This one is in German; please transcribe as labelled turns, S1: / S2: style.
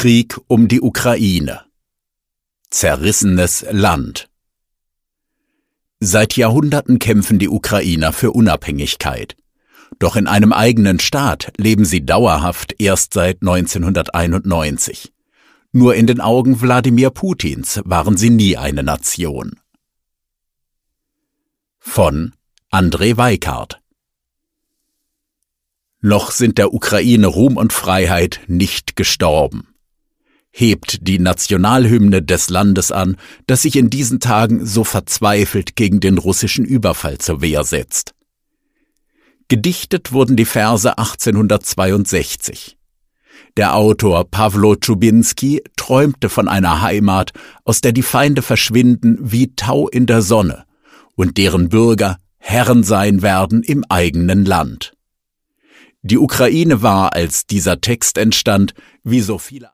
S1: Krieg um die Ukraine. Zerrissenes Land. Seit Jahrhunderten kämpfen die Ukrainer für Unabhängigkeit. Doch in einem eigenen Staat leben sie dauerhaft erst seit 1991. Nur in den Augen Wladimir Putins waren sie nie eine Nation. Von André Weikart. Noch sind der Ukraine Ruhm und Freiheit nicht gestorben. Hebt die Nationalhymne des Landes an, das sich in diesen Tagen so verzweifelt gegen den russischen Überfall zur Wehr setzt. Gedichtet wurden die Verse 1862. Der Autor Pawlo Tschubinski träumte von einer Heimat, aus der die Feinde verschwinden wie Tau in der Sonne und deren Bürger Herren sein werden im eigenen Land. Die Ukraine war, als dieser Text entstand, wie so viele